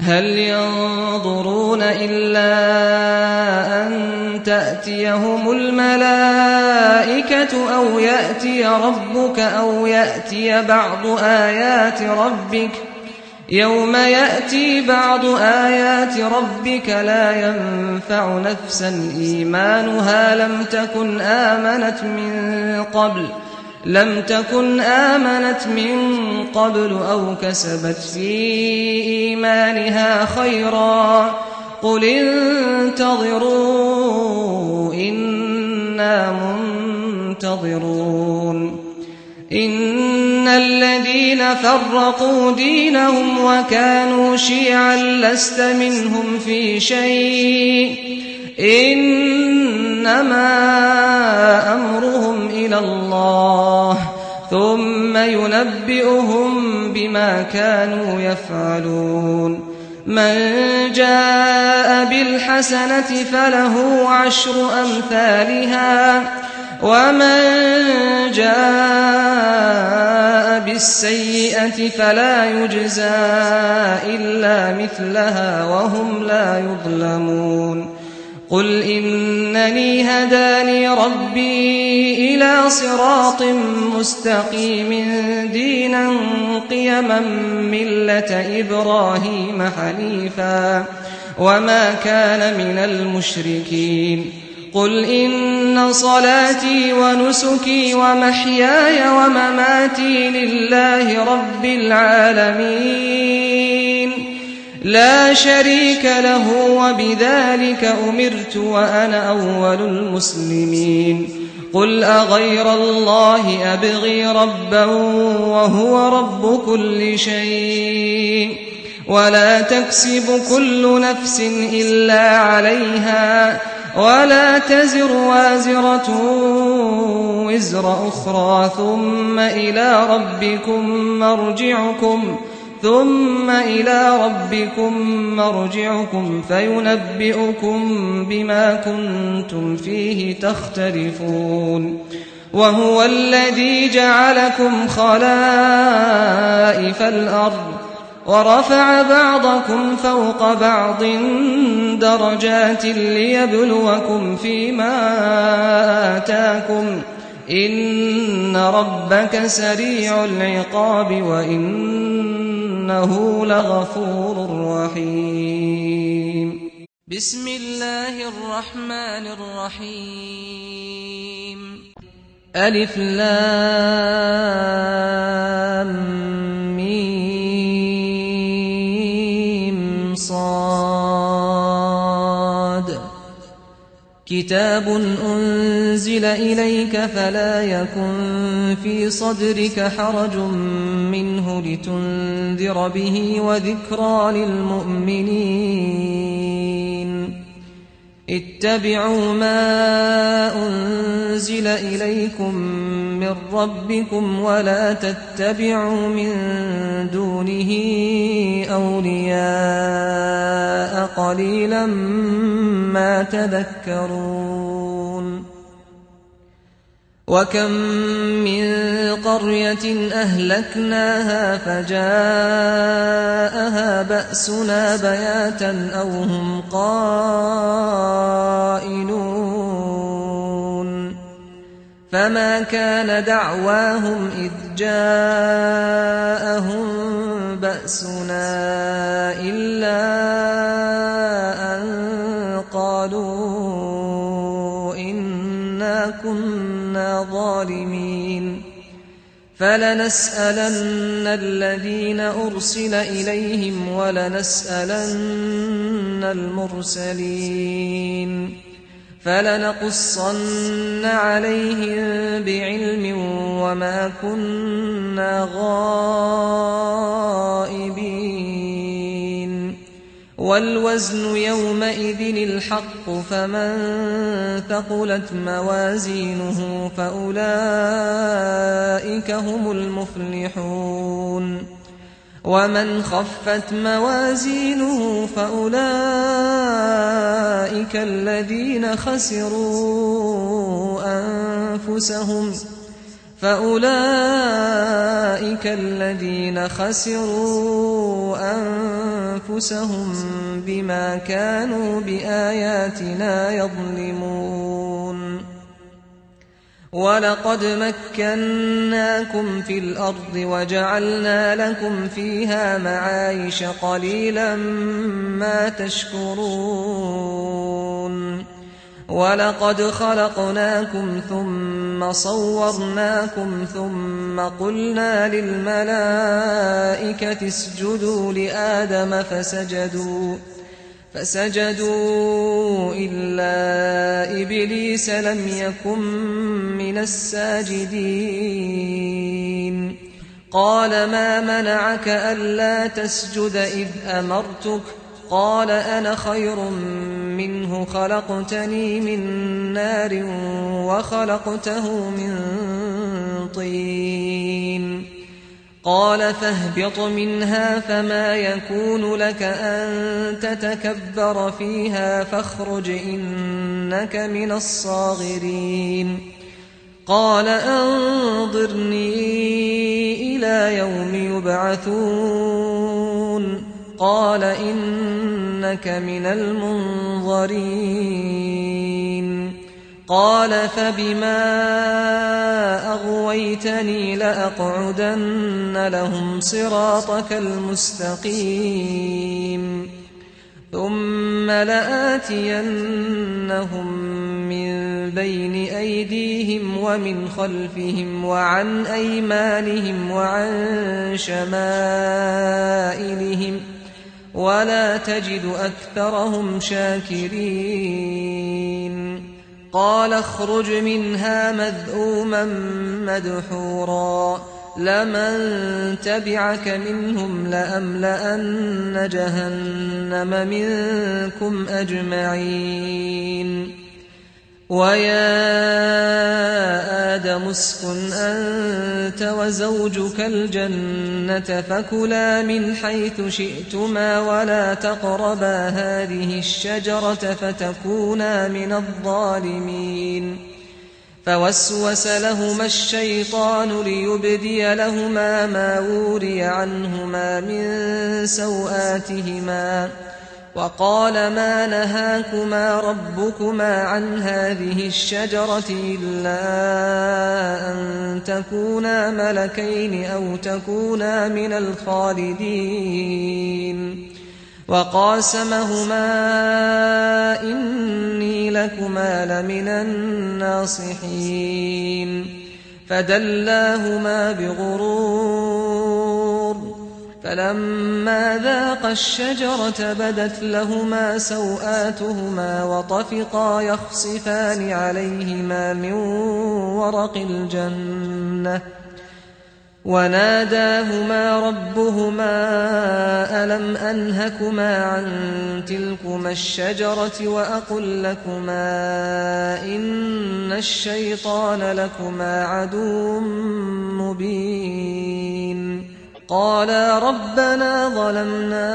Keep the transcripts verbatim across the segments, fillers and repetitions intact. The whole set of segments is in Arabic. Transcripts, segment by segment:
هل ينظرون إلا أن تأتيهم الملائكة أو يأتي ربك أو يأتي بعض آيات ربك يوم يأتي بعض آيات ربك لا ينفع نفسا إيمانها لم تكن آمنت من قبل لم تكن آمنت من قبل أو كسبت في إيمانها خيرا قل انتظروا إنا منتظرون إن الذين فرقوا دينهم وكانوا شيعا لست منهم في شيء إنما أمرهم إلى الله ثم ينبئهم بما كانوا يفعلون من جاء بالحسنة فله عشر أمثالها ومن جاء بالسيئة فلا يجزى إلا مثلها وهم لا يظلمون قل إنني هداني ربي إلى صراط مستقيم دينا قيما ملة إبراهيم حنيفا وما كان من المشركين قل إن صلاتي ونسكي ومحياي ومماتي لله رب العالمين لا شريك له وبذلك أمرت وأنا أول المسلمين قل أغير الله أبغي ربا وهو رب كل شيء ولا تكسب كل نفس إلا عليها ولا تزر وازرة وزر أخرى ثم إلى ربكم مرجعكم ثم إلى ربكم مرجعكم فينبئكم بما كنتم فيه تختلفون وهو الذي جعلكم خلائف الأرض ورفع بعضكم فوق بعض درجات ليبلوكم فيما آتاكم إن ربك سريع العقاب وإنه لغفور رحيم بسم الله الرحمن الرحيم ألف لام ميم صاد كتاب أنزل إليك فلا يكن في صدرك حرج منه لتنذر به وذكرى للمؤمنين اتبعوا ما أنزل إليكم من ربكم ولا تتبعوا من دونه أولياء قليلا ما تذكرون وكم من قرية أهلكناها فجاءها بأسنا بياتا أو هم قائلون فما كان دعواهم إذ جاءهم بأسنا إلا أن قالوا إنا كنا ظالمين فلنسألن الذين أرسل إليهم ولنسألن المرسلين فلنقصن عليهم بعلم وما كنا غائبين والوزن يومئذ الحق فمن ثقلت موازينه فأولئك هم المفلحون ومن خفت موازينه فأولئك الذين خسروا أنفسهم فأولئك الذين خسروا أنفسهم بما كانوا بآياتنا يظلمون. ولقد مكناكم في الأرض وجعلنا لكم فيها معايش قليلا ما تشكرون. ولقد خلقناكم ثم صورناكم ثم قلنا للملائكة اسجدوا لآدم فسجدوا فسجدوا إلا إبليس لم يكن من الساجدين. قال ما منعك ألا تسجد إذ أمرتك؟ قال أنا خير منه خلقتني من نار وخلقته من طين. قال فاهبط منها فما يكون لك أن تتكبر فيها فاخرج إنك من الصاغرين. قال أنظرني إلى يوم يبعثون. قال إنك من المنظرين. قال فبما أغويتني لأقعدن لهم صراطك المستقيم ثم لآتينهم من بين أيديهم ومن خلفهم وعن أيمانهم وعن شمائلهم ولا تجد أكثرهم شاكرين. قال اخرج منها مذءوما مدحورا لمن تبعك منهم لأملأن جهنم منكم أجمعين. ويا آدم اسكن أنت وزوجك الجنة فكلا من حيث شئتما ولا تقربا هذه الشجرة فتكونا من الظالمين. فوسوس لهما الشيطان ليبدي لهما ما وري عنهما من سوآتهما وقال ما نهاكما ربكما عن هذه الشجرة إلا أن تكونا ملكين أو تكونا من الخالدين. وقاسمهما إني لكما لمن الناصحين. فدلاهما بغرور فلما ذاقا الشجرة بدت لهما سوآتهما وطفقا يخصفان عليهما من ورق الجنة وناداهما ربهما ألم أنهكما عن تلكما الشجرة وأقل لكما إن الشيطان لكما عدو مبين. قالا ربنا ظلمنا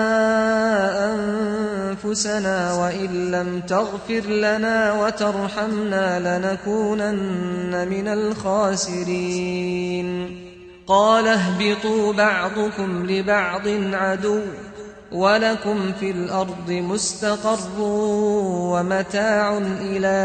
أنفسنا وإن لم تغفر لنا وترحمنا لنكونن من الخاسرين. قال اهبطوا بعضكم لبعض عدو ولكم في الأرض مستقر ومتاع إلى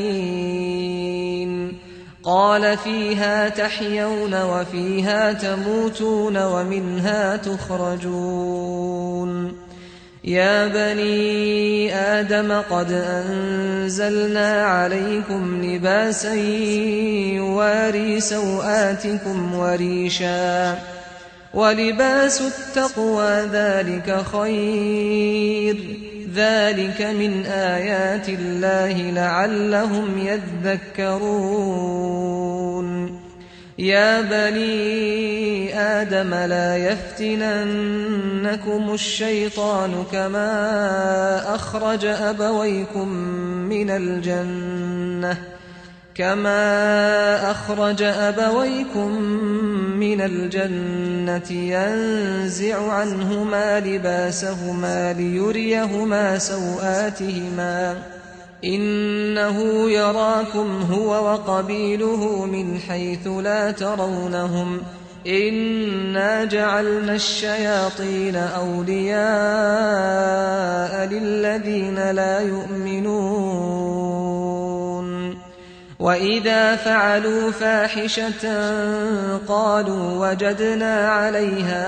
حين. قال فيها تحيون وفيها تموتون ومنها تخرجون. يا بني آدم قد أنزلنا عليكم لباسا يواري سوآتكم وريشا ولباس التقوى ذلك خير ذلك من آيات الله لعلهم يذكرون. يا بني آدم لا يفتننكم الشيطان كما أخرج أبويكم من الجنة كما أخرج أبويكم من الجنة ينزع عنهما لباسهما ليريهما سوآتهما إنه يراكم هو وقبيله من حيث لا ترونهم إنا جعلنا الشياطين أولياء للذين لا يؤمنون وإذا فعلوا فاحشة قالوا وجدنا عليها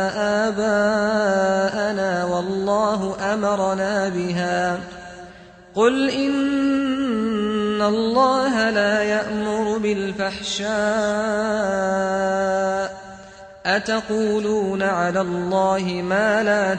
آباءنا والله أمرنا بها قل إن الله لا يأمر بالفحشاء أتقولون على الله ما لا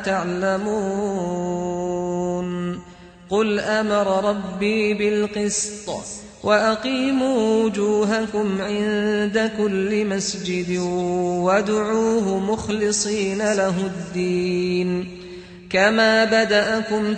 تعلمون قل أمر ربي بالقسط وأقيموا وجوهكم عند كل مسجد وادعوه مخلصين له الدين كما بدأكم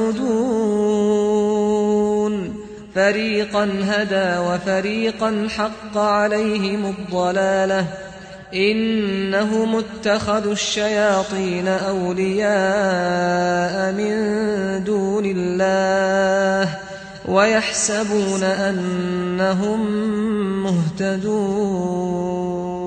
تعودون فريقا هدى وفريقا حق عليهم الضلالة إنهم اتخذوا الشياطين أولياء من دون الله ويحسبون أنهم مهتدون